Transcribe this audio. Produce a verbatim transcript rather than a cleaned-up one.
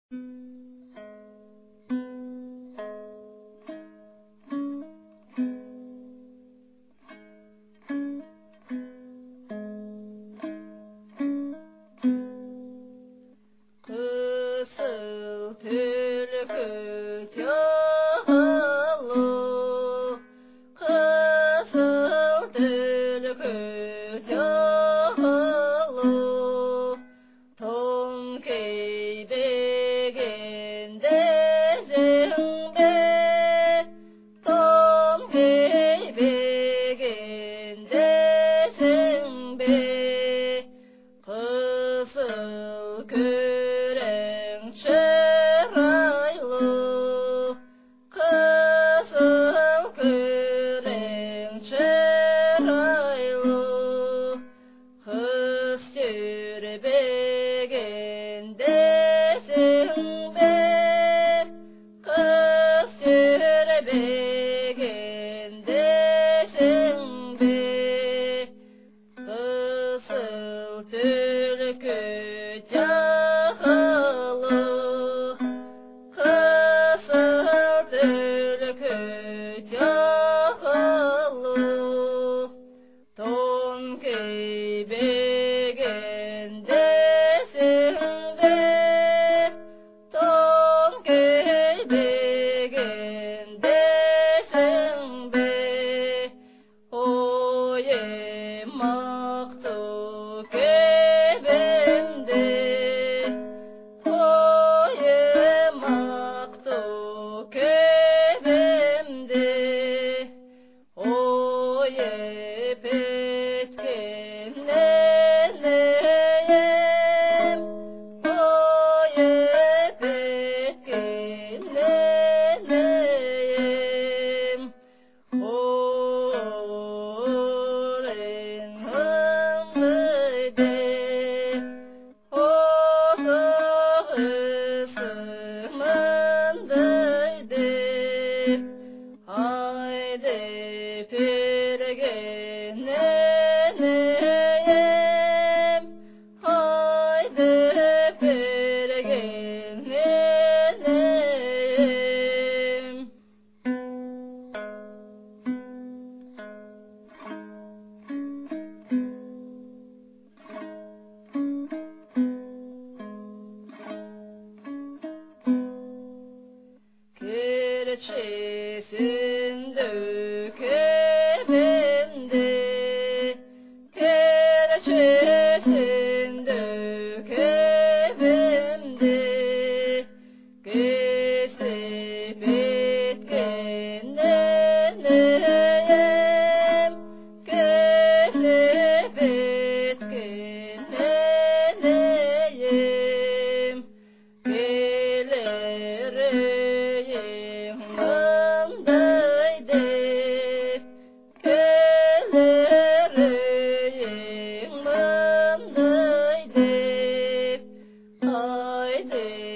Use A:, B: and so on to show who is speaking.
A: Kızıl türkü yolu, kızıl türkü yolu, Tonkey beginde zimbe, Tonkey beginde zimbe, kızıl küren çıraylı, kızıl küren çıraylı, kız beginde zimbe, kız beginde zimbe, kızıl türkü yağlı, kızıl türkü yağlı, Tonkey beginde zimbe, Tonkey beginde zimbe, oye maktu kebinde, oye maktu kebinde, oye petken neneyim, oye petken neneyim, oren hımlıde, ozu ısımındaydı, haydi pergen neneyim, haydi pergen neneyim. Kerçesin dökebimdi, kerçesin dökebimdi, kesip etken neneyim, kesip etken neneyim, gelereyim mındaydı, gelereyim mındaydı, haydi